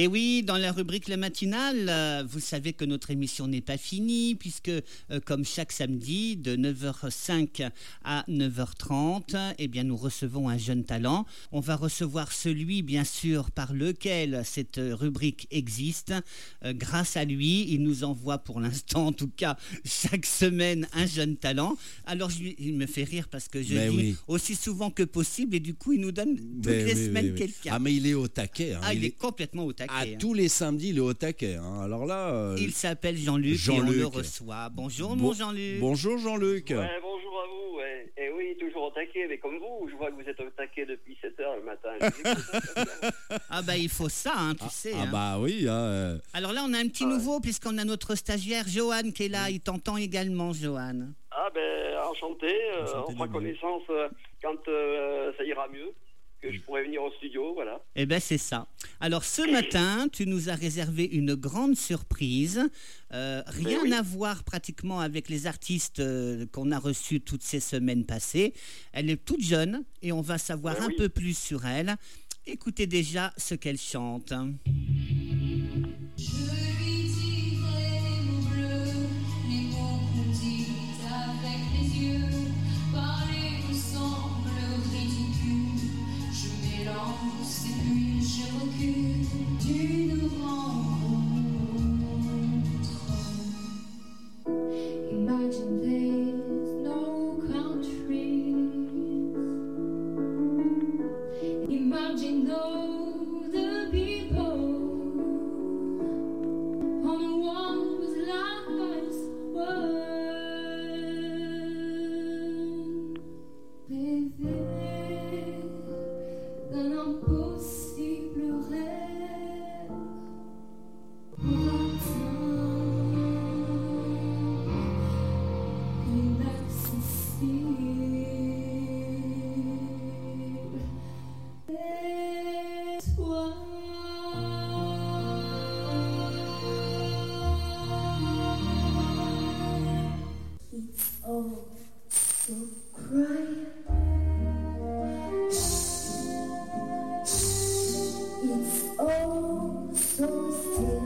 Et oui, dans la rubrique La Matinale, vous savez que notre émission n'est pas finie puisque, comme chaque samedi, de 9h05 à 9h30, eh bien, nous recevons un jeune talent. On va recevoir celui, bien sûr, par lequel cette rubrique existe. Grâce à lui, il nous envoie pour l'instant, en tout cas, chaque semaine, un jeune talent. Alors, il me fait rire parce que je dis aussi souvent que possible et du coup, il nous donne toutes les semaines quelqu'un. Ah, mais il est au taquet. Hein. Ah, il est complètement au taquet. Tous les samedis, il est au taquet. Hein. Alors là, il s'appelle Jean-Luc et on le reçoit. Bonjour, mon Jean-Luc. Bonjour, Jean-Luc. Ouais, bonjour à vous. Ouais. Et oui, toujours au taquet, mais comme vous, je vois que vous êtes au taquet depuis 7h le matin. Ah bah, il faut ça, hein, tu sais. Ah bah oui. Alors là, on a un petit nouveau, puisqu'on a notre stagiaire, Johan, qui est là. Il t'entend également, Johan. Ah ben, enchanté. On fera connaissance quand ça ira mieux. Que je pourrais venir au studio, voilà. Eh bien, c'est ça. Alors, ce matin, tu nous as réservé une grande surprise. Rien à voir pratiquement avec les artistes qu'on a reçus toutes ces semaines passées. Elle est toute jeune et on va savoir un peu plus sur elle. Écoutez déjà ce qu'elle chante. D'une rencontre. Imagine there's no countries. Imagine all the people on one was last world. Rêver d'un impossible rêve. It's all so quiet. It's all so still.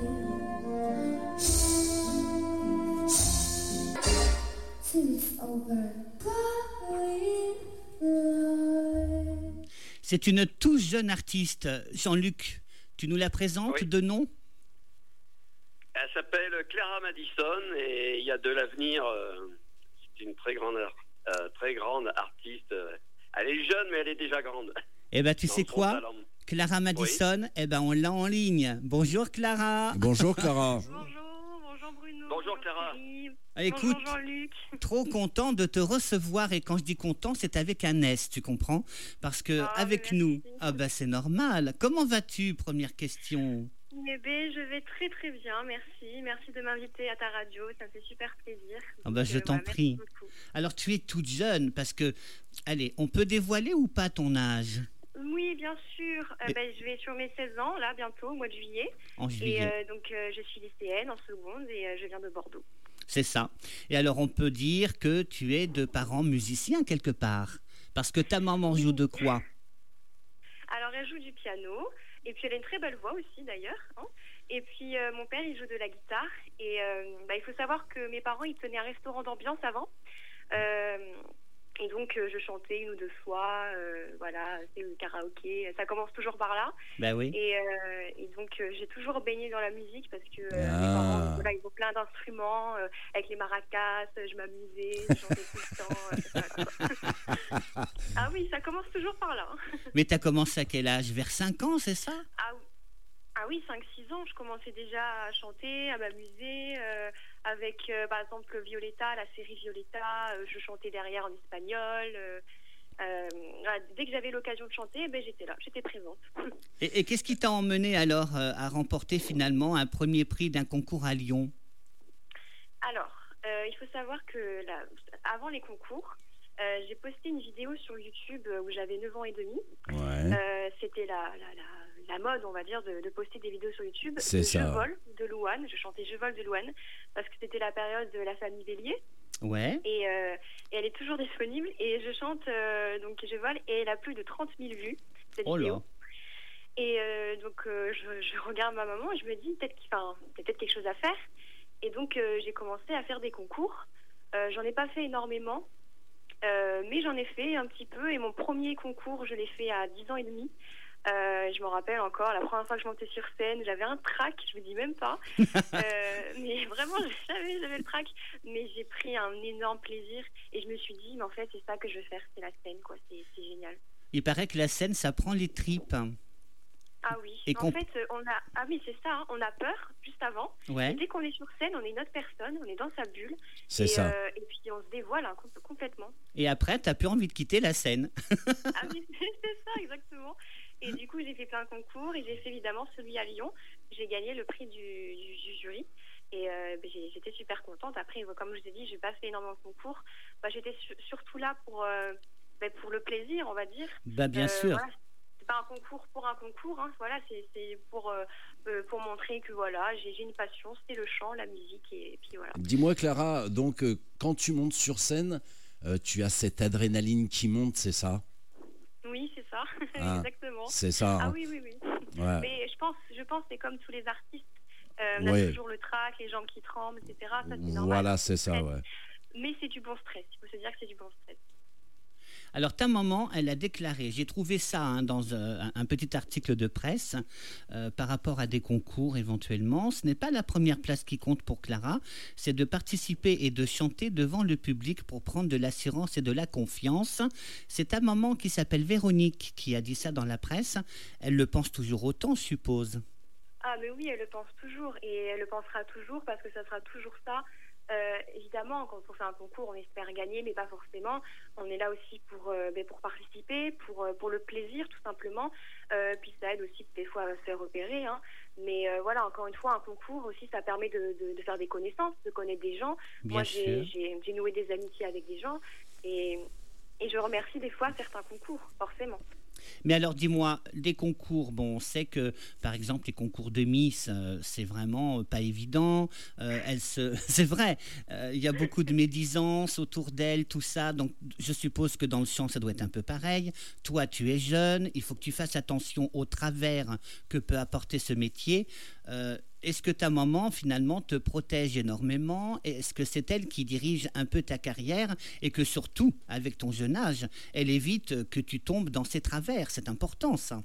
Till it's over. C'est une toute jeune artiste. Jean-Luc, tu nous la présentes de nom? Elle s'appelle Clara Madison et il y a de l'avenir. C'est une très grande artiste. Elle est jeune, mais elle est déjà grande. Eh bien, tu sais quoi, Clara Madison, eh ben, on l'a en ligne. Bonjour, Clara. Bonjour, Clara. Bonjour Bruno. Bonjour Clara. Écoute, bonjour Jean-Luc. Trop content de te recevoir et quand je dis content, c'est avec un S, tu comprends? Parce que avec nous, c'est normal. Comment vas-tu? Première question. Eh bien, je vais très très bien, merci. Merci de m'inviter à ta radio, ça me fait super plaisir. Je t'en prie. Alors tu es toute jeune parce que, allez, on peut dévoiler ou pas ton âge? Oui, bien sûr. Je vais sur mes 16 ans, là, bientôt, au mois de juillet. En juillet. Et donc, je suis lycéenne en seconde et je viens de Bordeaux. C'est ça. Et alors, on peut dire que tu es de parents musiciens quelque part. Parce que ta maman joue de quoi? Alors, elle joue du piano. Et puis, elle a une très belle voix aussi, d'ailleurs. Hein. Et puis, mon père, il joue de la guitare. Et il faut savoir que mes parents, ils tenaient un restaurant d'ambiance avant. Et donc, je chantais une ou deux fois, voilà, c'est le karaoké. Ça commence toujours par là. Ben oui. Et donc, j'ai toujours baigné dans la musique parce que mes parents, voilà, ils ont plein d'instruments. Avec les maracas, je m'amusais, je chantais tout le temps. Voilà. Ah oui, ça commence toujours par là. Mais tu as commencé à quel âge? Vers 5 ans, c'est ça? Ah oui, 5-6 ans, je commençais déjà à chanter, à m'amuser avec, par exemple, Violetta, la série Violetta. Je chantais derrière en espagnol. Dès que j'avais l'occasion de chanter, j'étais là, j'étais présente. Et qu'est-ce qui t'a emmené alors à remporter finalement un premier prix d'un concours à Lyon? Alors, il faut savoir que avant les concours, j'ai posté une vidéo sur YouTube où j'avais 9 ans et demi. Ouais. C'était la mode, on va dire, de poster des vidéos sur YouTube. C'est ça. Je vole de Louane. Je chantais Je vole de Louane parce que c'était la période de la famille Bélier. Ouais. Et elle est toujours disponible. Et je chante donc Je vole et elle a plus de 30 000 vues, cette vidéo. Et donc, je regarde ma maman et je me dis, peut-être qu'il y a peut-être quelque chose à faire. Et donc, j'ai commencé à faire des concours. J'en ai pas fait énormément, mais j'en ai fait un petit peu. Et mon premier concours, je l'ai fait à 10 ans et demi. Je me rappelle encore, la première fois que je montais sur scène, j'avais un trac, je me dis même pas. Mais vraiment, j'avais le trac. Mais j'ai pris un énorme plaisir et je me suis dit, mais en fait, c'est ça que je veux faire, c'est la scène, quoi. C'est génial. Il paraît que la scène, ça prend les tripes. Ah oui, Et en fait, oui, c'est ça, hein, on a peur juste avant. Ouais. Et dès qu'on est sur scène, on est une autre personne, on est dans sa bulle. C'est ça. Et puis on se dévoile complètement. Et après, t'as plus envie de quitter la scène. Ah oui, c'est ça, exactement. Et du coup, j'ai fait plein de concours et j'ai fait évidemment celui à Lyon. J'ai gagné le prix du jury. Et j'étais super contente. Après, comme je vous ai dit, j'ai pas fait énormément de concours. J'étais surtout là pour le plaisir, on va dire. Bien sûr. Voilà. C'est pas un concours pour un concours, hein. Voilà, c'est pour montrer que voilà, j'ai une passion, c'est le chant, la musique et puis voilà. Dis-moi Clara, donc quand tu montes sur scène, tu as cette adrénaline qui monte, c'est ça? Oui, c'est ça, Ah, exactement. c'est ça. Hein. Ah oui. Ouais. Mais je pense que c'est comme tous les artistes, on a Ouais. toujours le trac, les jambes qui tremblent, etc. Ça, c'est normal. Voilà, c'est ça, ouais. Mais c'est du bon stress, il faut se dire que c'est du bon stress. Alors ta maman, elle a déclaré, j'ai trouvé ça dans un petit article de presse par rapport à des concours éventuellement, ce n'est pas la première place qui compte pour Clara, c'est de participer et de chanter devant le public pour prendre de l'assurance et de la confiance. C'est ta maman qui s'appelle Véronique qui a dit ça dans la presse, elle le pense toujours autant, je suppose. Ah mais oui, elle le pense toujours et elle le pensera toujours parce que ça sera toujours ça. Évidemment, quand on fait un concours, on espère gagner, mais pas forcément. On est là aussi pour participer, pour le plaisir, tout simplement. Puis ça aide aussi des fois à se faire repérer. Hein. Mais voilà, encore une fois, un concours aussi, ça permet de faire des connaissances, de connaître des gens. Bien Moi, sûr. j'ai noué des amitiés avec des gens et je remercie des fois certains concours, forcément. Mais alors dis-moi, les concours, bon, on sait que par exemple les concours de Miss, c'est vraiment pas évident. C'est vrai, il y a beaucoup de médisance autour d'elle, tout ça. Donc je suppose que dans le chant, ça doit être un peu pareil. Toi, tu es jeune, il faut que tu fasses attention aux travers que peut apporter ce métier. Est-ce que ta maman, finalement, te protège énormément? Est-ce que c'est elle qui dirige un peu ta carrière et que surtout, avec ton jeune âge, elle évite que tu tombes dans ses travers? C'est important, ça.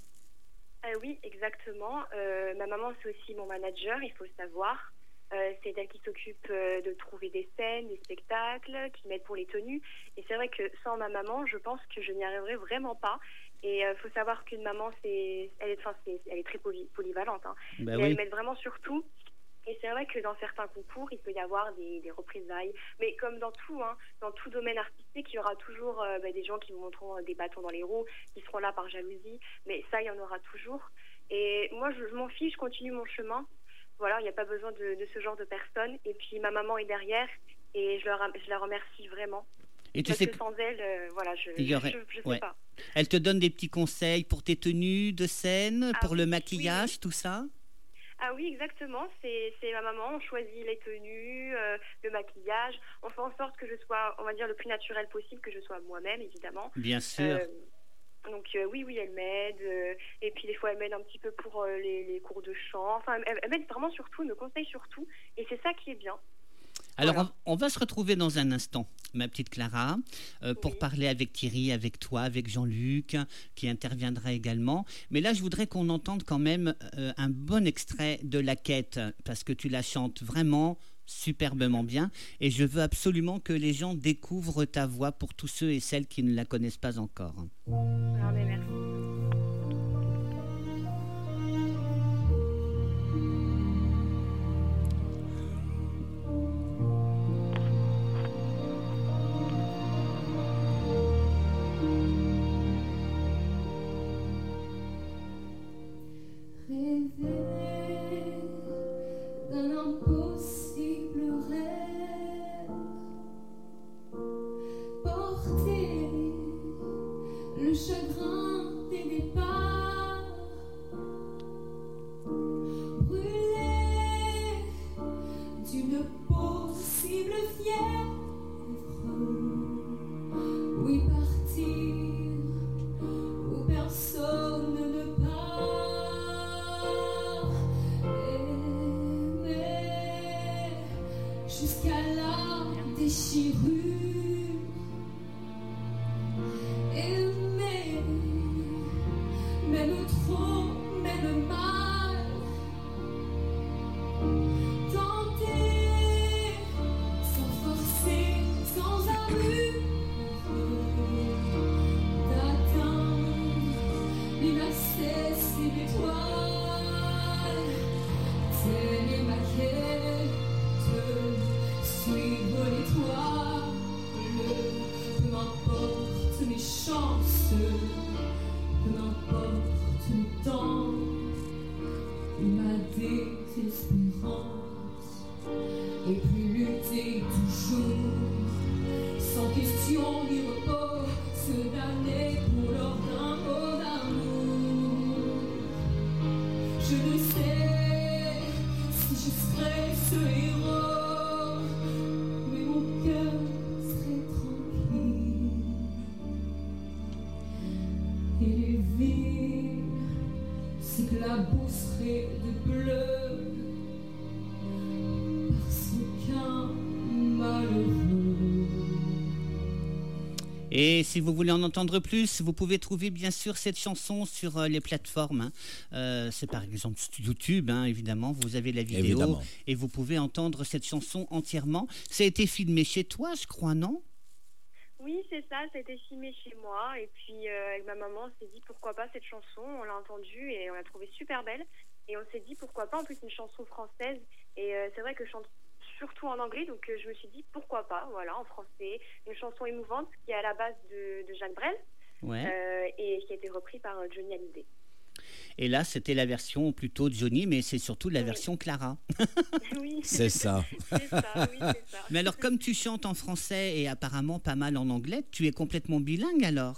Oui, exactement. Ma maman, c'est aussi mon manager, il faut le savoir. C'est elle qui s'occupe de trouver des scènes, des spectacles, qui m'aide pour les tenues. Et c'est vrai que sans ma maman, je pense que je n'y arriverais vraiment pas. Et faut savoir qu'une maman, elle est très polyvalente. Hein. Bah Mais oui. elle m'aide vraiment sur tout. Et c'est vrai que dans certains concours, il peut y avoir des représailles. Mais comme dans tout, hein, dans tout domaine artistique, il y aura toujours des gens qui vous montreront des bâtons dans les roues, qui seront là par jalousie. Mais ça, il y en aura toujours. Et moi, je m'en fiche, je continue mon chemin. Voilà, il n'y a pas besoin de ce genre de personnes. Et puis ma maman est derrière et je la remercie vraiment. Et tu Parce sais que sans elle, voilà, je Il y aurait- sais ouais. pas. Elle te donne des petits conseils pour tes tenues de scène, Ah pour le oui, maquillage, tout ça? Ah oui, exactement. C'est ma maman. On choisit les tenues, le maquillage. On fait en sorte que je sois, on va dire, le plus naturel possible, que je sois moi-même, évidemment. Bien sûr. Donc oui, elle m'aide. Et puis des fois, elle m'aide un petit peu pour les cours de chant. Enfin, elle m'aide vraiment sur tout, elle me conseille sur tout. Et c'est ça qui est bien. Alors, Voilà. on va se retrouver dans un instant, ma petite Clara, pour Oui. parler avec Thierry, avec toi, avec Jean-Luc, qui interviendra également. Mais là, je voudrais qu'on entende quand même un bon extrait de La Quête, parce que tu la chantes vraiment superbement bien. Et je veux absolument que les gens découvrent ta voix pour tous ceux et celles qui ne la connaissent pas encore. Ah, mais merci. Rêver d'un impossible rêve, porter le chagrin des départs, brûler d'une possible fièvre, oui partir où personne ne part. jusqu'à la déchirure. Aimer, même trop, même mal. Tenter, sans forcer, sans armure, d'atteindre l'inaccessible étoile. Telle est ma quête, suivre l'étoile. Peu m'importe mes chances, peu m'importe le temps et ma désespérance. Et puis lutter toujours, sans question ni repos, se damner pour l'or d'un mot d'amour. Je ne sais si je serai ce héros, mais mon cœur serait tranquille. Et les villes s'éclabousseraient de bleu, parce qu'un malheureux. Et si vous voulez en entendre plus, vous pouvez trouver bien sûr cette chanson sur les plateformes. C'est par exemple YouTube, évidemment. Vous avez la vidéo Évidemment. et vous pouvez entendre cette chanson entièrement. Ça a été filmé chez toi, je crois, non? Oui, c'est ça, ça a été filmé chez moi. Et puis, avec ma maman, on s'est dit pourquoi pas cette chanson. On l'a entendue et on l'a trouvée super belle. Et on s'est dit pourquoi pas, en plus, une chanson française. Et c'est vrai que je chante surtout en anglais, donc je me suis dit pourquoi pas, voilà, en français. Une chanson émouvante qui est à la base de Jacques Brel Ouais. et qui a été repris par Johnny Hallyday. Et là, c'était la version plutôt Johnny, mais c'est surtout la Oui. version Clara. Oui, C'est ça. c'est ça, oui, c'est ça. Mais alors, comme tu chantes en français et apparemment pas mal en anglais, tu es complètement bilingue alors?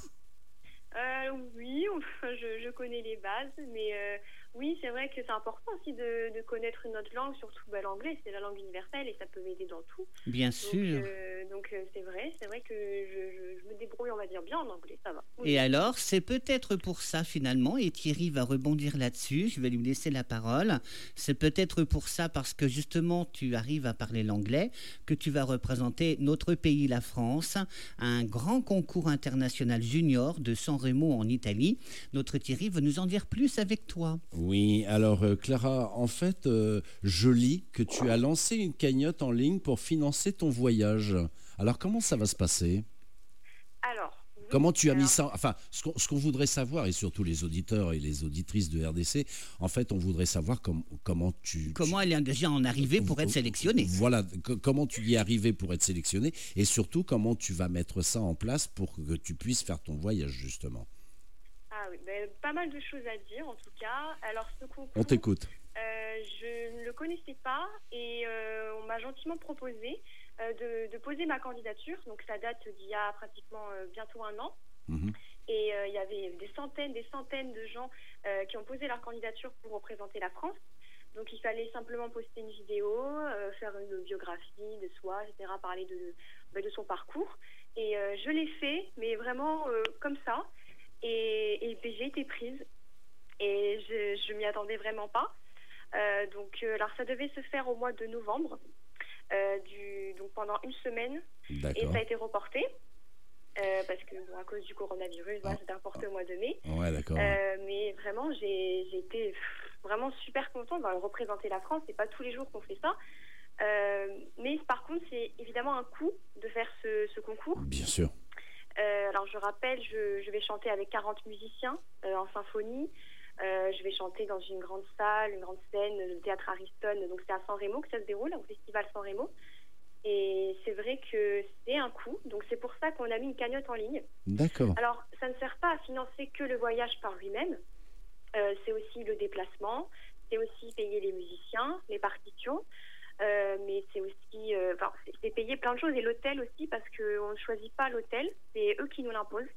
Oui, je connais les bases, mais oui, c'est vrai que c'est important aussi de connaître une autre langue, surtout l'anglais, c'est la langue universelle et ça peut m'aider dans tout. Bien sûr. Donc c'est vrai que je me débrouille, on va dire, bien en anglais, ça va. Oui. Et alors, c'est peut-être pour ça finalement, et Thierry va rebondir là-dessus, je vais lui laisser la parole, c'est peut-être pour ça, parce que justement tu arrives à parler l'anglais, que tu vas représenter notre pays, la France, à un grand concours international junior de San Remo en Italie. Notre Thierry veut nous en dire plus avec toi. Oui, alors Clara, en fait, je lis que tu as lancé une cagnotte en ligne pour financer ton voyage. Alors comment ça va se passer? Alors, oui, Comment tu as mis alors, ça? Enfin, ce qu'on voudrait savoir, et surtout les auditeurs et les auditrices de RDC, en fait, on voudrait savoir comment Comment elle est déjà en arrivée pour être sélectionnée? Voilà, comment tu y es arrivé pour être sélectionné, et surtout comment tu vas mettre ça en place pour que tu puisses faire ton voyage, justement. ah oui, pas mal de choses à dire en tout cas. Alors ce concours, On t'écoute. je ne le connaissais pas et on m'a gentiment proposé de poser ma candidature. Donc ça date d'il y a pratiquement bientôt un an. Mhm. Et il y avait des centaines de gens qui ont posé leur candidature pour représenter la France. Donc il fallait simplement poster une vidéo, faire une biographie de soi, etc., parler de son parcours. Et je l'ai fait, mais vraiment comme ça. Et puis, j'ai été prise. Et je m'y attendais vraiment pas. Alors ça devait se faire au mois de novembre, donc pendant une semaine. Et D'accord. ça a été reporté. Parce que à cause du coronavirus, voilà, c'était reporté au mois de mai. Ouais, d'accord. Mais vraiment, j'ai été vraiment super contente de représenter la France. C'est pas tous les jours qu'on fait ça. Mais par contre, c'est évidemment un coût de faire ce concours. Bien sûr. Alors je rappelle, je vais chanter avec 40 musiciens en symphonie. Je vais chanter dans une grande salle, une grande scène, le théâtre Ariston. Donc c'est à San Remo que ça se déroule, au festival San Remo. Et c'est vrai que c'est un coût, donc c'est pour ça qu'on a mis une cagnotte en ligne. D'accord. Alors, ça ne sert pas à financer que le voyage par lui-même. C'est aussi le déplacement, c'est aussi payer les musiciens, les partitions, mais c'est aussi c'est payer plein de choses. Et l'hôtel aussi, parce qu'on ne choisit pas l'hôtel, c'est eux qui nous l'imposent.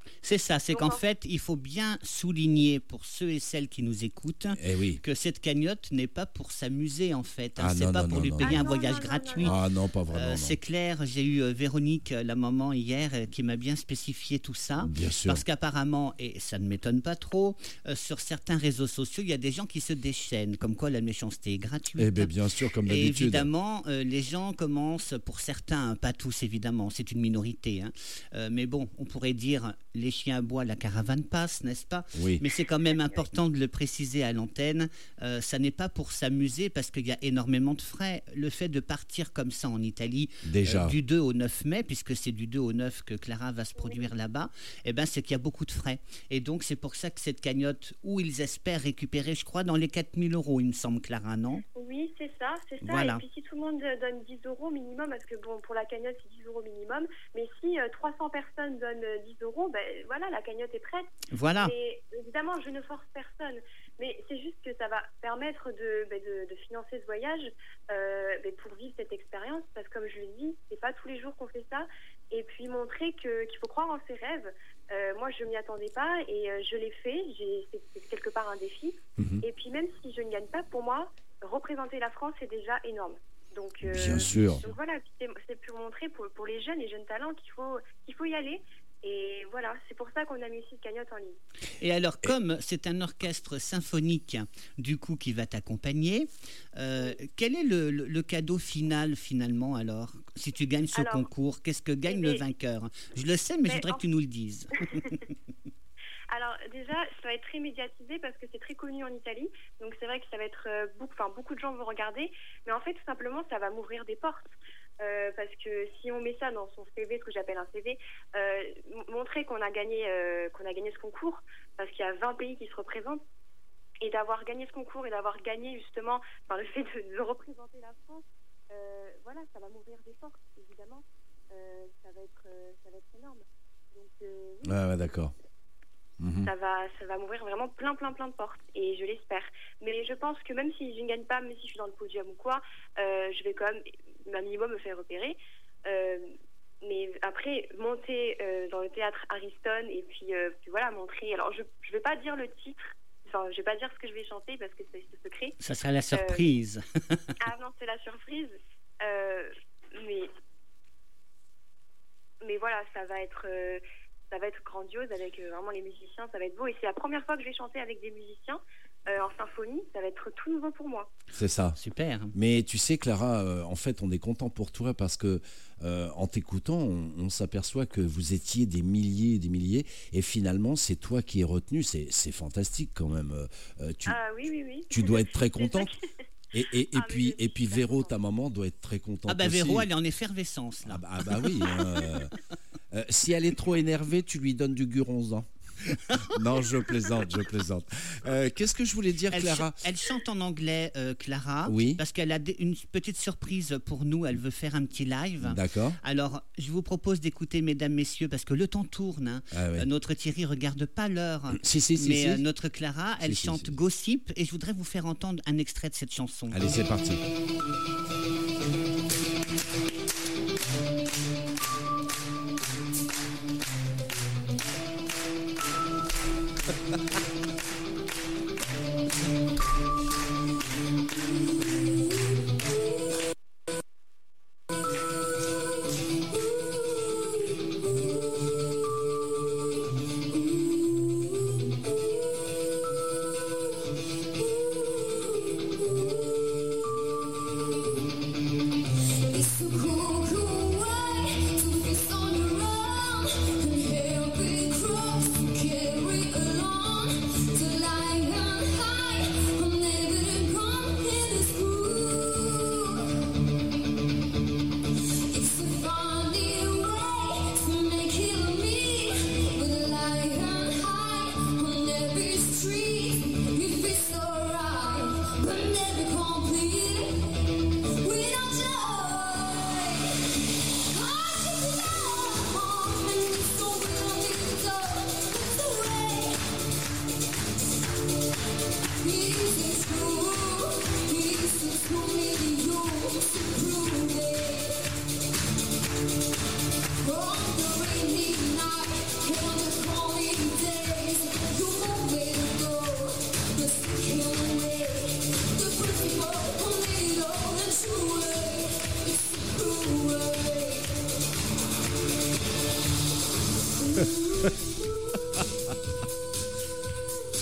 C'est ça, c'est Donc, qu'en fait, il faut bien souligner pour ceux et celles qui nous écoutent Eh oui. que cette cagnotte n'est pas pour s'amuser en fait. Ah, c'est non, pas non, pour non, lui non, payer non. un Ah, non, voyage non, non, gratuit. non. Ah non, pas vraiment. non. C'est clair, j'ai eu Véronique, la maman, hier, qui m'a bien spécifié tout ça. Bien sûr. Parce qu'apparemment, et ça ne m'étonne pas trop, sur certains réseaux sociaux, il y a des gens qui se déchaînent, comme quoi la méchanceté est gratuite. Eh bien sûr, comme Et d'habitude. évidemment, les gens commencent, pour certains, hein, pas tous évidemment, c'est une minorité, hein, mais bon, on pourrait dire les chiens aboient, la caravane passe, n'est-ce pas? Oui. Mais c'est quand même important de le préciser à l'antenne, ça n'est pas pour s'amuser parce qu'il y a énormément de frais. Le fait de partir comme ça en Italie, Déjà. du 2 au 9 mai, puisque c'est du 2 au 9 que Clara va se produire là-bas, eh ben, c'est qu'il y a beaucoup de frais. Et donc c'est pour ça que cette cagnotte, où ils espèrent récupérer, je crois, dans les 4000 €, il me semble, Clara, non? Oui, c'est ça, c'est ça. Voilà. Et puis si tout le monde donne 10 € minimum, parce que bon, pour la cagnotte, c'est 10 € minimum, mais si 300 personnes donnent 10 €, ben voilà, la cagnotte est prête. Voilà. Et évidemment, je ne force personne, mais c'est juste que ça va permettre de financer ce voyage pour vivre cette expérience, parce que comme je le dis, c'est pas tous les jours qu'on fait ça, et puis montrer qu'il faut croire en ses rêves. Moi, je m'y attendais pas et je l'ai fait. C'est quelque part un défi. Mhm. Et puis même si je ne gagne pas, pour moi, représenter la France, c'est déjà énorme. Donc, Bien sûr. Donc voilà, c'est pour montrer pour les jeunes talents qu'il faut y aller. Et voilà, c'est pour ça qu'on a mis aussi cette cagnotte en ligne. Et alors, comme c'est un orchestre symphonique, du coup, qui va t'accompagner, quel est le cadeau final, finalement, alors? Si tu gagnes ce Alors, concours, qu'est-ce que gagne le mais- vainqueur? Je le sais, mais je mais voudrais en- que tu nous le dises. Alors déjà, ça va être très médiatisé parce que c'est très connu en Italie. Donc c'est vrai que ça va être beaucoup de gens vont regarder. Mais en fait, tout simplement, ça va m'ouvrir des portes. Parce que si on met ça dans son CV, ce que j'appelle un CV, montrer qu'on a gagné ce concours, parce qu'il y a 20 pays qui se représentent, et d'avoir gagné ce concours et d'avoir gagné justement par le fait de représenter la France, voilà, ça va m'ouvrir des portes, évidemment. Ça va être énorme. Donc, oui, Ouais, d'accord. Mhm. ça va m'ouvrir vraiment plein de portes, et je l'espère. Mais je pense que même si je ne gagne pas, même si je suis dans le podium ou quoi, je vais quand même, un minimum, me faire repérer. Mais après, monter dans le théâtre Ariston, et puis voilà, montrer. Alors, je ne vais pas dire le titre, enfin, je vais pas dire ce que je vais chanter parce que c'est secret. Ça sera la surprise. Ah non, c'est la surprise. Mais voilà, ça va être grandiose avec vraiment les musiciens, ça va être beau. Et c'est la première fois que je vais chanter avec des musiciens en symphonie, ça va être tout nouveau pour moi. C'est ça. Super. Mais tu sais, Clara, en fait, on est content pour toi parce que en t'écoutant, on s'aperçoit que vous étiez des milliers et des milliers, et finalement, c'est toi qui es retenu. C'est fantastique quand même. Ah oui. Tu dois être très C'est ça contente. qui- Et Ah, mais je puis suis Véro, contente. ta maman, doit être très contente Ah bah aussi. Véro, elle est en effervescence, là. Ah bah oui. Si elle est trop énervée, tu lui donnes du guronzan. Non, je plaisante. Qu'est-ce que je voulais dire, Clara? Elle chante en anglais, Clara, Oui. parce qu'elle a une petite surprise pour nous. Elle veut faire un petit live. D'accord. Alors, je vous propose d'écouter, mesdames, messieurs, parce que le temps tourne. Hein. Ah ouais. Notre Thierry regarde pas l'heure. Si. Mais notre Clara, elle Si, chante si. Gossip, et je voudrais vous faire entendre un extrait de cette chanson. Allez, c'est parti.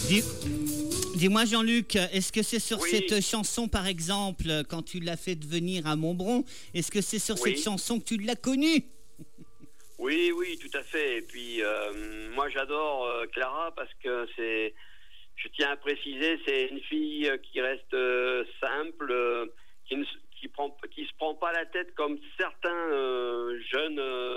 Dis- Dis-moi Jean-Luc, est-ce que c'est sur Oui. cette chanson par exemple, quand tu l'as fait venir à Montbron, est-ce que c'est sur Oui. cette chanson que tu l'as connue? Oui, oui, tout à fait. Et puis, moi, j'adore Clara parce que je tiens à préciser, c'est une fille qui reste simple, qui se prend pas la tête comme certains jeunes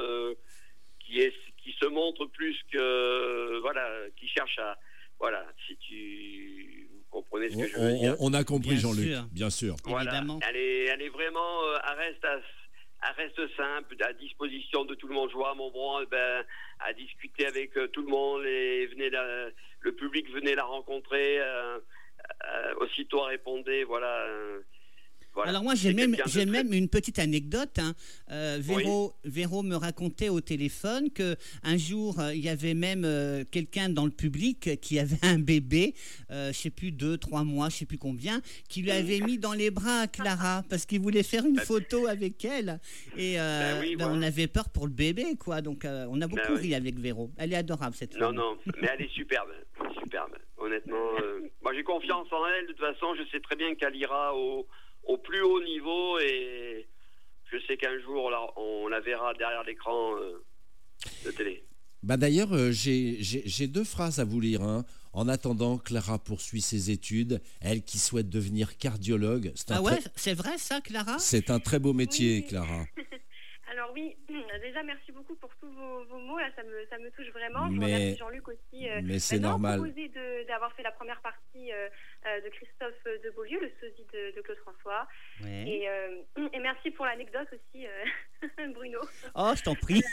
qui se montrent plus que, voilà, qui cherchent à, voilà, si vous comprenez ce que je veux dire. On a compris, Bien Jean-Luc, sûr. bien sûr. Voilà. Évidemment. Elle est vraiment, elle reste simple, à disposition de tout le monde. Je vois à Montbron, à discuter avec tout le monde, et le public venait la rencontrer, aussitôt elle répondait, voilà. Voilà. Alors moi C'est j'ai quelqu'un de même très- une petite anecdote. Hein. Véro me racontait au téléphone que un jour il y avait même quelqu'un dans le public qui avait un bébé, je sais plus 2-3 mois, je sais plus combien, qui lui avait mis dans les bras à Clara parce qu'il voulait faire une photo avec elle et oui, on voilà. avait peur pour le bébé quoi. Donc on a beaucoup oui. ri avec Véro. Elle est adorable cette Non, femme. non, mais elle est superbe, superbe. Honnêtement, moi j'ai confiance en elle. De toute façon, je sais très bien qu'elle ira au plus haut niveau et je sais qu'un jour on la verra derrière l'écran de télé. Bah d'ailleurs, j'ai 2 phrases à vous lire. Hein. En attendant, Clara poursuit ses études. Elle qui souhaite devenir cardiologue. Ah ouais, c'est vrai ça Clara? C'est un très beau métier, Oui. Clara. Alors oui, déjà merci beaucoup pour tous vos mots, là, ça me touche vraiment. Je Mais- remercie Jean-Luc aussi. mais c'est d'avoir normal. proposé d'avoir fait la première partie de Christophe de Beaulieu, le sosie de Claude François. Ouais. Et merci pour l'anecdote aussi, Bruno. Oh, je t'en prie.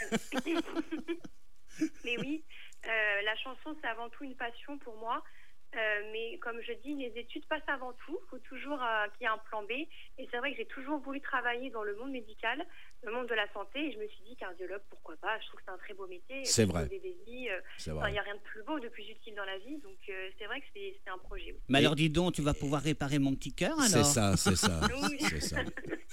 Mais oui, la chanson c'est avant tout une passion pour moi. Mais comme je dis, les études passent avant tout. Il faut toujours qu'il y ait un plan B. Et c'est vrai que j'ai toujours voulu travailler dans le monde médical, le monde de la santé. Et je me suis dit, cardiologue, pourquoi pas? Je trouve que c'est un très beau métier. C'est vrai. Sauver des vies, C'est il vrai. n'y a rien de plus beau, de plus utile dans la vie. Donc c'est vrai que c'est un projet. Oui. Mais alors dis donc, tu vas pouvoir réparer mon petit cœur alors? C'est ça, c'est ça. Oui. C'est ça.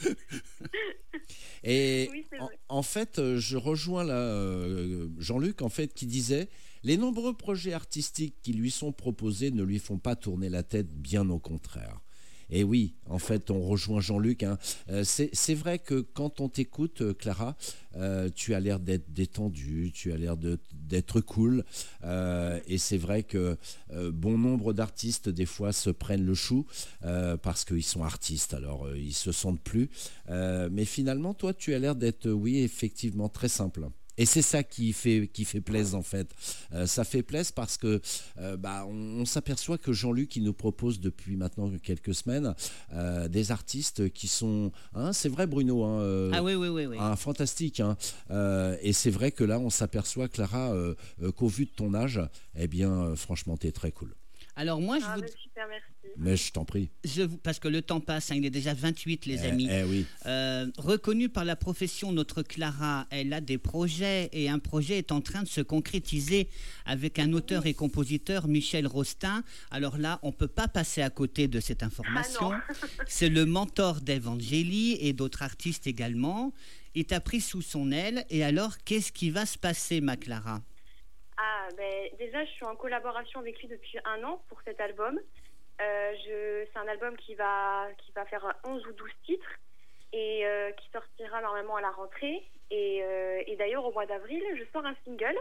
Et Oui, c'est vrai. en fait, je rejoins là Jean-Luc en fait qui disait les nombreux projets artistiques qui lui sont proposés ne lui font pas tourner la tête, bien au contraire. Et oui, en fait, on rejoint Jean-Luc. Hein. C'est vrai que quand on t'écoute, Clara, tu as l'air d'être détendue, tu as l'air d'être cool. Et c'est vrai que bon nombre d'artistes, des fois, se prennent le chou parce qu'ils sont artistes, alors ils se sentent plus. Mais finalement, toi, tu as l'air d'être, oui, effectivement, très simple. Et c'est ça qui fait plaisir en fait. Ça fait plaisir parce que on s'aperçoit que Jean-Luc il nous propose depuis maintenant quelques semaines des artistes qui sont, hein, c'est vrai Bruno, hein, Ah oui, oui, oui, oui. fantastique. Hein, et c'est vrai que là on s'aperçoit Clara qu'au vu de ton âge, eh bien franchement t'es très cool. Alors moi, Ah, bah, super, merci. Mais je t'en prie. parce que le temps passe, hein, il est déjà 28 les amis. Oui. Reconnue par la profession, notre Clara, elle a des projets et un projet est en train de se concrétiser avec un auteur et compositeur, Michel Rostin. Alors là, on ne peut pas passer à côté de cette information. Ah C'est le mentor d'Evangélie et d'autres artistes également. Il t'a pris sous son aile et alors, qu'est-ce qui va se passer, ma Clara? Ah, déjà, je suis en collaboration avec lui depuis 1 an pour cet album. C'est un album qui va faire 11 ou 12 titres et qui sortira normalement à la rentrée. Et d'ailleurs, au mois d'avril, je sors un single,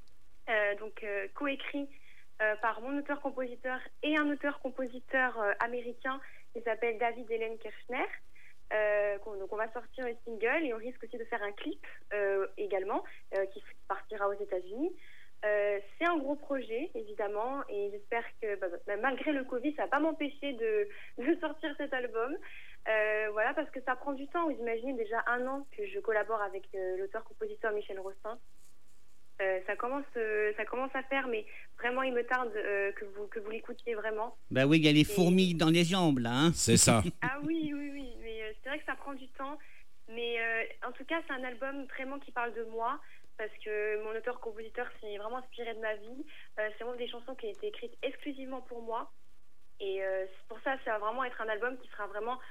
coécrit par mon auteur-compositeur et un auteur-compositeur américain qui s'appelle David Helen Kirchner. Donc on va sortir un single et on risque aussi de faire un clip également qui partira aux États-Unis. C'est un gros projet, évidemment, et j'espère que malgré le Covid, ça va pas m'empêcher de sortir cet album. Voilà, parce que ça prend du temps. Vous imaginez déjà 1 an que je collabore avec l'auteur-compositeur Michel Rostin. Ça commence à faire, mais vraiment, il me tarde que vous l'écoutiez vraiment. Ben oui, il y a les fourmis dans les jambes, là. Hein. C'est ça. Ah oui, mais c'est vrai que ça prend du temps. Mais en tout cas, c'est un album vraiment qui parle de moi. Parce que mon auteur-compositeur s'est vraiment inspiré de ma vie. C'est vraiment des chansons qui ont été écrites exclusivement pour moi. Et pour ça va vraiment être un album qui sera vraiment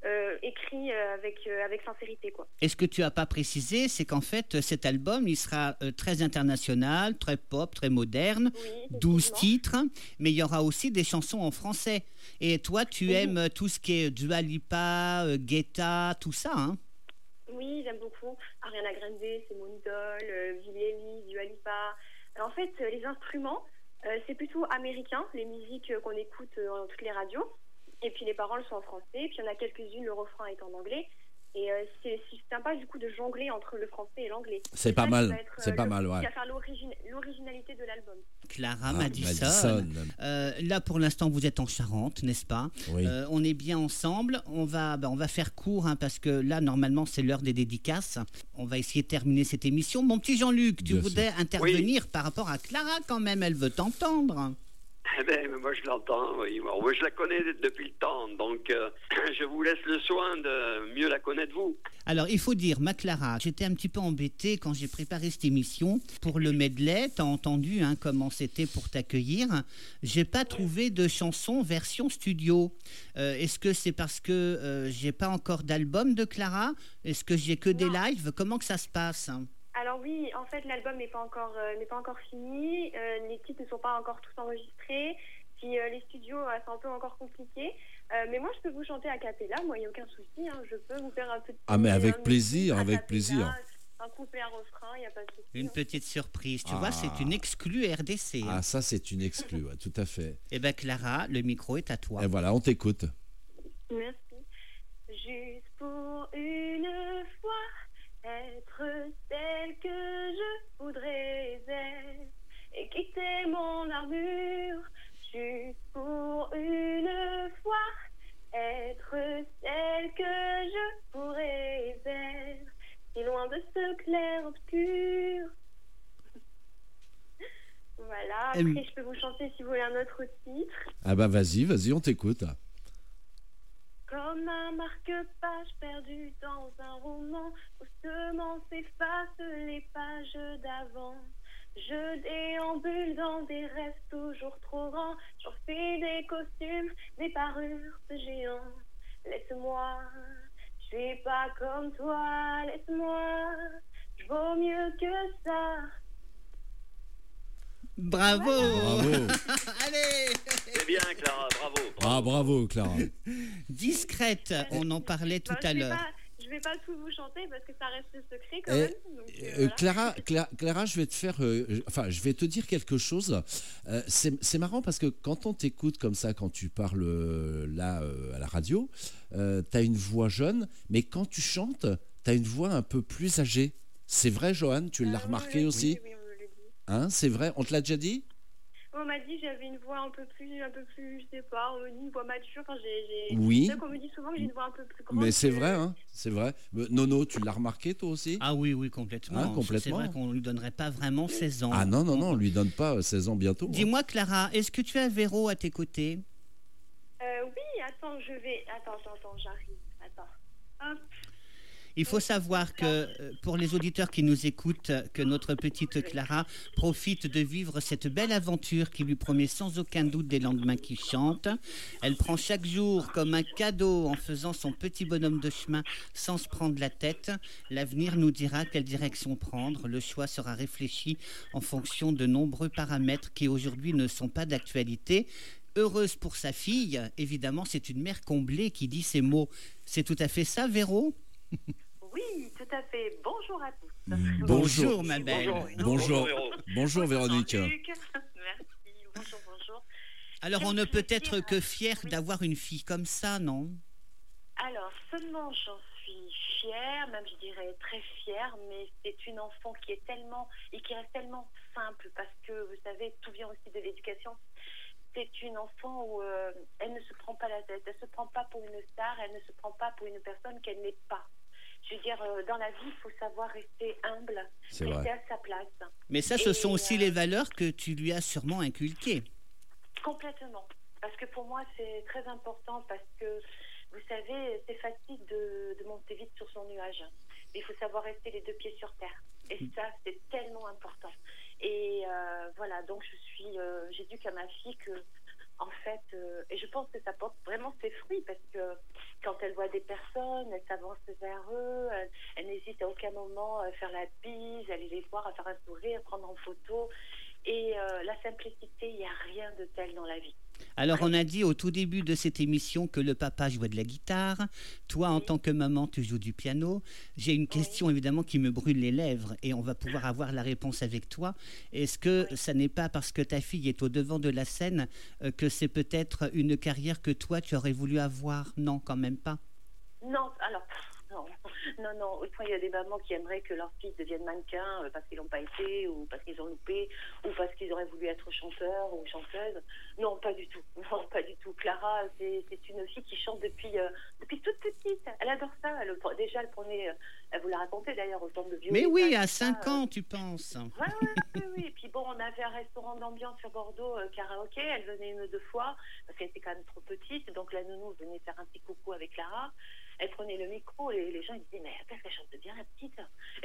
écrit avec sincérité, quoi. Et ce que tu n'as pas précisé, c'est qu'en fait, cet album, il sera très international, très pop, très moderne, Oui, 12 effectivement. titres, mais il y aura aussi des chansons en français. Et toi, tu Oui. aimes tout ce qui est Dua Lipa, Guetta, tout ça, hein? Oui, j'aime beaucoup. Ariana Grande, c'est mon idole, Billie Eilish, Dua Lipa. En fait, les instruments, c'est plutôt américain, les musiques qu'on écoute dans toutes les radios. Et puis les paroles sont en français, puis il y en a quelques-unes, le refrain est en anglais. Et c'est sympa du coup de jongler entre le français et l'anglais. C'est pas ça qui mal, va être, c'est pas mal, qui ouais. va faire l'originalité de l'album. Clara Ah, Madison. Madison. Là, pour l'instant, vous êtes en Charente, n'est-ce pas? Oui. On est bien ensemble. On va faire court, hein, parce que là, normalement, c'est l'heure des dédicaces. On va essayer de terminer cette émission. Mon petit Jean-Luc, tu Bien voudrais intervenir par rapport à Clara quand même. Elle veut t'entendre. Eh ben, moi je l'entends, oui. Moi, je la connais depuis le temps, donc je vous laisse le soin de mieux la connaître vous. Alors, il faut dire, ma Clara, j'étais un petit peu embêtée quand j'ai préparé cette émission pour le medley. T'as entendu comment c'était pour t'accueillir. J'ai pas trouvé de chanson version studio. Est-ce que c'est parce que j'ai pas encore d'album de Clara? Est-ce que j'ai que des Non. lives? Comment que ça se passe? Alors oui, en fait, l'album n'est pas encore fini. Les titres ne sont pas encore tous enregistrés. Puis les studios, c'est un peu encore compliqué. Mais moi, je peux vous chanter a cappella. Moi, il n'y a aucun souci. Hein. Je peux vous faire un petit... Ah, mais avec un plaisir, a avec cappella, plaisir. Un couplet, un refrain, il n'y a pas de souci. Une hein. petite surprise. Tu Ah. vois, c'est une exclue RDC. Ah, ça, c'est une exclue, ouais, tout à fait. Eh bien, Clara, le micro est à toi. Et voilà, on t'écoute. Merci. Juste pour une fois, être celle que je voudrais être et quitter mon armure. Juste pour une fois, être celle que je pourrais être, si loin de ce clair-obscur. Voilà, après je peux vous chanter si vous voulez un autre titre. Ah bah vas-y, on t'écoute. Comme un marque-page perdu dans un roman, où seulement s'effacent les pages d'avant. Je déambule dans des rêves toujours trop grands, j'enfile des costumes, des parures de géants. Laisse-moi, je suis pas comme toi, laisse-moi, je vaux mieux que ça. Bravo. Bravo. Allez. C'est bien, Clara, bravo. Ah, bravo, Clara. Discrète, on en parlait tout à l'heure. Je vais pas tout vous chanter parce que ça reste secret quand Eh, même. Donc, voilà. Clara, je vais te faire, je vais te dire quelque chose. C'est marrant parce que quand on t'écoute comme ça, quand tu parles là à la radio, tu as une voix jeune, mais quand tu chantes, tu as une voix un peu plus âgée. C'est vrai, Johan, tu l'as remarqué Oui, aussi? oui, on me l'a dit. Hein, c'est vrai, on te l'a déjà dit? On m'a dit que j'avais une voix un peu plus, je sais pas, on me dit une voix mature. Enfin, Oui. c'est vrai qu'on me dit souvent que j'ai une voix un peu plus grande. Mais c'est que- vrai, hein, c'est vrai. Nono, tu l'as remarqué toi aussi? Ah oui, oui, complètement. Hein, complètement. C'est vrai qu'on ne lui donnerait pas vraiment 16 ans. Ah non, on lui donne pas 16 ans bientôt. Hein. Dis-moi, Clara, est-ce que tu as Véro à tes côtés? Oui, attends, je vais. Attends, j'arrive. Attends. Hop. Il faut savoir que pour les auditeurs qui nous écoutent, que notre petite Clara profite de vivre cette belle aventure qui lui promet sans aucun doute des lendemains qui chantent. Elle prend chaque jour comme un cadeau en faisant son petit bonhomme de chemin sans se prendre la tête. L'avenir nous dira quelle direction prendre. Le choix sera réfléchi en fonction de nombreux paramètres qui aujourd'hui ne sont pas d'actualité. Heureuse pour sa fille, évidemment, c'est une mère comblée qui dit ces mots. C'est tout à fait ça, Véro? Oui, tout à fait. Bonjour à tous. Bonjour, ma belle. Bonjour. Véro. Bonjour Véronique. Jean-Luc. Merci. Bonjour. Alors, on ne peut être que fier d'avoir une fille comme ça, non? Alors, seulement j'en suis fière, même je dirais très fière, mais c'est une enfant qui est tellement et qui reste tellement simple parce que vous savez, tout vient aussi de l'éducation. C'est une enfant où elle ne se prend pas la tête, elle ne se prend pas pour une star, elle ne se prend pas pour une personne qu'elle n'est pas. Je veux dire, dans la vie, il faut savoir rester humble, C'est rester vrai. à sa place. Mais ça, ce Et, sont aussi les valeurs que tu lui as sûrement inculquées. Complètement. Parce que pour moi, c'est très important parce que, vous savez, c'est facile de monter vite sur son nuage. Mais il faut savoir rester les deux pieds sur terre. Et ça, c'est tellement important. Et voilà, donc j'éduque à ma fille que en fait, et je pense que ça porte vraiment ses fruits parce que quand elle voit des personnes, elle s'avance vers eux, elle n'hésite à aucun moment à faire la bise, aller les voir, à faire un sourire, prendre en photo. Et la simplicité, il n'y a rien de tel dans la vie. Alors, on a dit au tout début de cette émission que le papa jouait de la guitare. Toi, en Oui. tant que maman, tu joues du piano. J'ai une question, évidemment, qui me brûle les lèvres et on va pouvoir avoir la réponse avec toi. Est-ce que Oui. ça n'est pas parce que ta fille est au devant de la scène que c'est peut-être une carrière que toi, tu aurais voulu avoir? Non, quand même pas. Non, alors, non. Autant il y a des mamans qui aimeraient que leur fils devienne mannequin parce qu'ils n'ont pas été, ou parce qu'ils ont loupé, ou parce qu'ils auraient voulu être chanteur ou chanteuse. Non, pas du tout. Non, pas du tout. Clara, c'est une fille qui chante depuis toute petite. Elle adore ça. Déjà, elle prenait, elle vous l'a raconté d'ailleurs, au temps de Violetta. Mais oui, tout à ça, 5 ans, tu penses. Oui. Et puis bon, on avait un restaurant d'ambiance sur Bordeaux, karaoké. Elle venait une ou deux fois parce qu'elle était quand même trop petite. Donc la nounou venait faire un petit coucou avec Clara. Elle prenait le micro et les gens ils disaient mais qu'est-ce qu'elle chante bien la petite.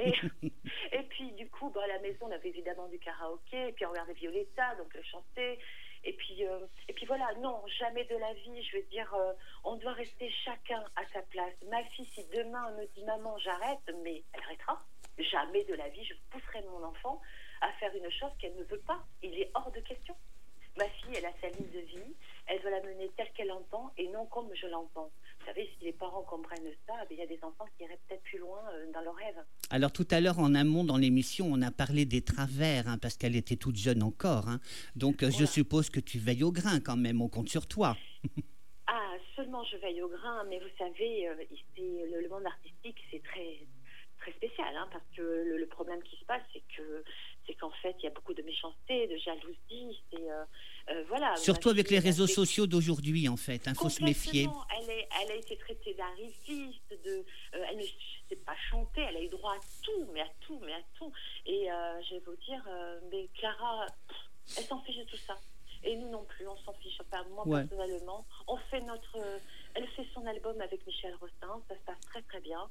Et puis du coup, à la maison on avait évidemment du karaoké. Et puis on regardait Violetta, donc elle chantait. Et puis voilà, non, jamais de la vie, je veux dire, on doit rester chacun à sa place. Ma fille, si demain elle me dit maman j'arrête, mais elle arrêtera. Jamais de la vie, je pousserai mon enfant à faire une chose qu'elle ne veut pas. Il est hors de question. Ma fille, elle a sa ligne de vie, elle veut la mener telle qu'elle l'entend et non comme je l'entends. Vous savez, si les parents comprennent ça, il y a des enfants qui iraient peut-être plus loin dans leurs rêves. Alors tout à l'heure en amont dans l'émission, on a parlé des travers, parce qu'elle était toute jeune encore. Donc je suppose que tu veilles au grain quand même, on compte sur toi. Ah, seulement je veille au grain, mais vous savez, le monde artistique, c'est très spécial, parce que le problème qui se passe, c'est qu'en fait, il y a beaucoup de méchanceté, de jalousie, voilà. Surtout avec les réseaux sociaux d'aujourd'hui, en fait, faut se méfier. Elle a été traitée d'arriviste, elle ne sait pas chanter, elle a eu droit à tout, mais à tout. Et je vais vous dire, mais Clara, elle s'en fiche de tout ça. Et nous non plus, on s'en fiche. Enfin, moi, personnellement, elle fait son album avec Michel Rostin, ça se passe très très bien.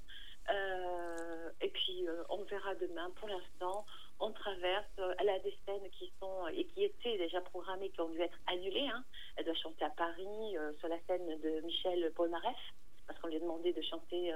Et puis on verra demain. Pour l'instant, on traverse. Elle a des scènes qui sont et qui étaient déjà programmées, qui ont dû être annulées. Elle doit chanter à Paris sur la scène de Michel Polnareff, parce qu'on lui a demandé de chanter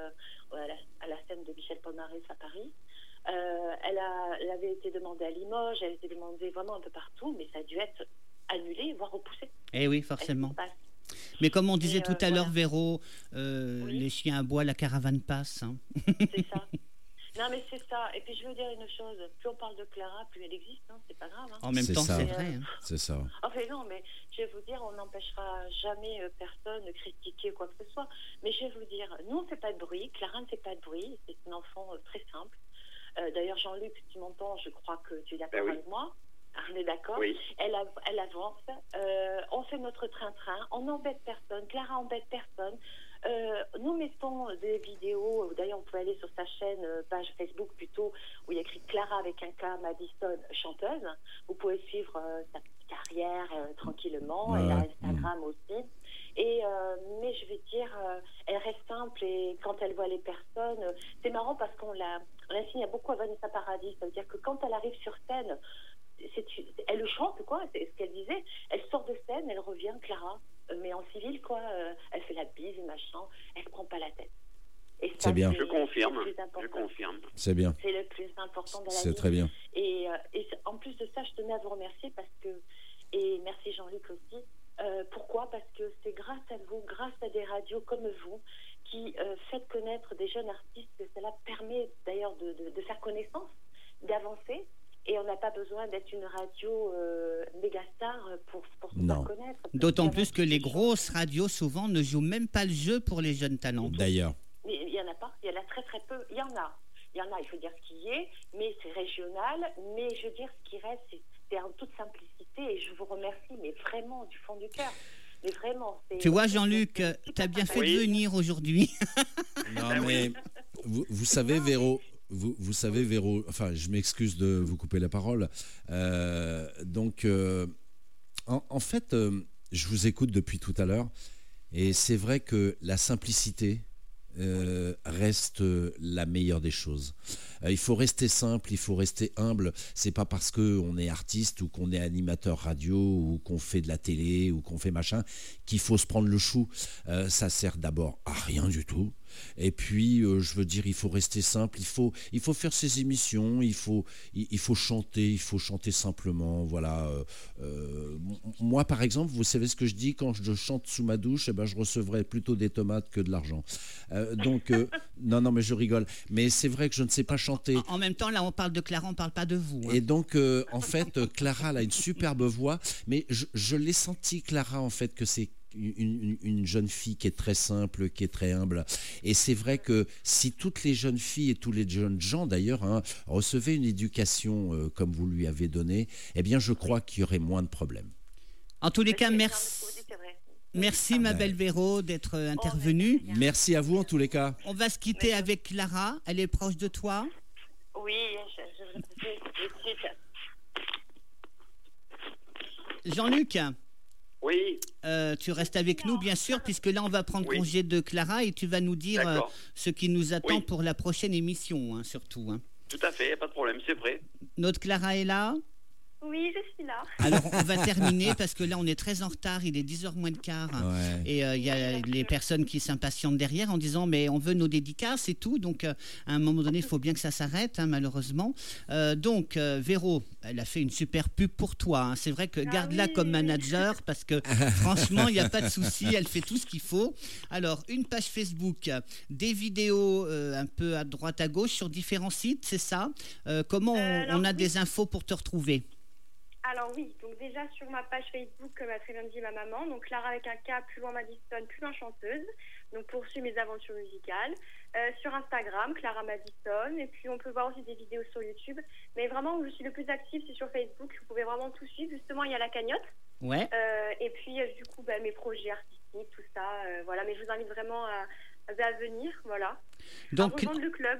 à la scène de Michel Polnareff à Paris. Elle avait été demandée à Limoges, elle a été demandée vraiment un peu partout, mais ça a dû être annulé, voire repoussé. Eh oui, forcément. Mais comme on disait tout à l'heure, Véro, les chiens aboient, la caravane passe. C'est ça. Non, mais c'est ça. Et puis je veux dire une chose, plus on parle de Clara, plus elle existe, c'est pas grave. En même temps, c'est vrai. C'est ça. Enfin non, mais je vais vous dire, on n'empêchera jamais personne de critiquer quoi que ce soit. Mais je vais vous dire, nous on ne fait pas de bruit, Clara ne fait pas de bruit, c'est une enfant très simple. D'ailleurs, Jean-Luc, tu m'entends, je crois que tu es d'accord avec moi. On est d'accord. Oui. Elle avance. On fait notre train-train. On n'embête personne. Clara embête personne. Nous mettons des vidéos. D'ailleurs, on peut aller sur sa chaîne, page Facebook plutôt, où il y a écrit Clara avec un K, Madison, chanteuse. Vous pouvez suivre sa petite carrière tranquillement. Elle a Instagram aussi. Mais je vais dire, elle reste simple et quand elle voit les personnes, c'est marrant parce qu'on l'a signé beaucoup à Vanessa Paradis. Ça veut dire que quand elle arrive sur scène, elle le chante, quoi, c'est ce qu'elle disait. Elle sort de scène, elle revient, Clara, mais en civil, quoi. Elle fait la bise, machin. Elle se prend pas la tête. Et ça, c'est bien. Je confirme. C'est bien. C'est le plus important dans la vie. C'est très bien. Et en plus de ça, je tenais à vous remercier et merci Jean-Luc aussi. Pourquoi ? Parce que c'est grâce à vous, grâce à des radios comme vous, qui faites connaître des jeunes artistes, que cela permet d'ailleurs de faire connaissance, d'avancer. Et on n'a pas besoin d'être une radio méga star pour se faire connaître. D'autant plus que les grosses radios, souvent, ne jouent même pas le jeu pour les jeunes talents. D'ailleurs. Mais il n'y en a pas. Il y en a très très peu. Il y en a, il faut dire ce qu'il y est, mais c'est régional. Mais je veux dire, ce qui reste, c'est en toute simplicité. Et je vous remercie, mais vraiment, du fond du cœur. Mais vraiment. Tu vois, Jean-Luc, tu as bien fait de venir aujourd'hui. Non, mais vous savez, Véro... Vous savez, Véro, enfin, je m'excuse de vous couper la parole. En fait, je vous écoute depuis tout à l'heure. Et c'est vrai que la simplicité reste la meilleure des choses. Il faut rester simple, il faut rester humble. C'est pas parce qu'on est artiste ou qu'on est animateur radio ou qu'on fait de la télé ou qu'on fait machin qu'il faut se prendre le chou. Ça sert d'abord à rien du tout. Et puis, je veux dire, il faut rester simple, il faut faire ses émissions, il faut chanter simplement, voilà. Moi, par exemple, vous savez ce que je dis quand je chante sous ma douche, eh ben, je recevrai plutôt des tomates que de l'argent. Non, mais je rigole. Mais c'est vrai que je ne sais pas chanter. En même temps, là, on parle de Clara, on ne parle pas de vous. Hein. Et donc, en fait, Clara, elle a une superbe voix, mais je l'ai senti, Clara, en fait, que c'est une jeune fille qui est très simple, qui est très humble. Et c'est vrai que si toutes les jeunes filles et tous les jeunes gens d'ailleurs recevaient une éducation comme vous lui avez donné, eh bien je crois qu'il y aurait moins de problèmes. En tous les cas, merci ma belle Véro d'être intervenue. Merci à vous en tous les cas. On va se quitter avec Clara, elle est proche de toi. Oui, je tout de suite. Jean-Luc, Oui, tu restes avec nous, bien sûr, puisque là, on va prendre congé de Clara et tu vas nous dire ce qui nous attend pour la prochaine émission, hein, surtout. Hein. tout à fait, pas de problème, c'est vrai. Notre Clara est là. Oui, je suis là. Alors, on va terminer parce que là, on est très en retard. Il est 10h moins le quart. Ouais. Et il y a les personnes qui s'impatientent derrière en disant mais on veut nos dédicaces et tout. Donc, à un moment donné, il faut bien que ça s'arrête, hein, malheureusement. Donc, Véro, elle a fait une super pub pour toi. Hein. C'est vrai que garde-la comme manager parce que franchement, il n'y a pas de souci. Elle fait tout ce qu'il faut. Alors, une page Facebook, des vidéos un peu à droite à gauche sur différents sites, c'est ça. Comment on a des infos pour te retrouver? Alors oui, donc déjà sur ma page Facebook, comme a très bien dit ma maman, donc Clara avec un K, plus loin Madison, plus loin chanteuse, donc poursuit mes aventures musicales. Sur Instagram, Clara Madison, et puis on peut voir aussi des vidéos sur YouTube. Mais vraiment où je suis le plus active, c'est sur Facebook. Vous pouvez vraiment tout suivre. Justement, il y a la cagnotte. Ouais. Et puis du coup, mes projets artistiques, tout ça, voilà. Mais je vous invite vraiment à venir, voilà. Donc, à rejoindre le club.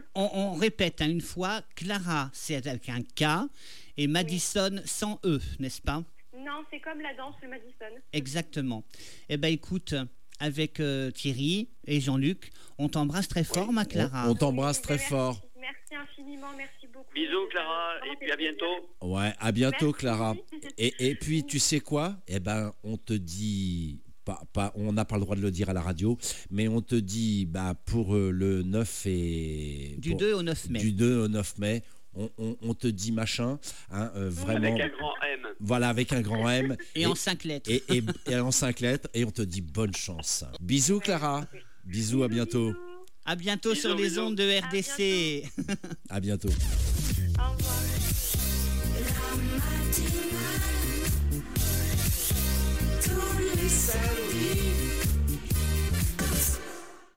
on répète une fois, Clara, c'est avec un K, et Madison sans E, n'est-ce pas? Non, c'est comme la danse, le Madison. Exactement. Eh bien, écoute, avec Thierry et Jean-Luc, on t'embrasse très fort, ma Clara. On t'embrasse très fort. Merci infiniment, merci beaucoup. Bisous Clara, et puis à bientôt. Ouais, à bientôt Merci. Clara. Et puis, tu sais quoi? Eh ben, on te dit... on n'a pas le droit de le dire à la radio, mais on te dit pour le 9 et... Du 2 au 9 mai. Du 2 au 9 mai, on te dit machin, hein, vraiment... Avec un grand M. Voilà, avec un grand M. Et en 5 lettres. Et en 5 lettres, et on te dit bonne chance. Bisous Clara, bisous, à bientôt. À bientôt Bisous, sur les bisous. ondes de RDC. À bientôt. Au revoir. Tous les samedis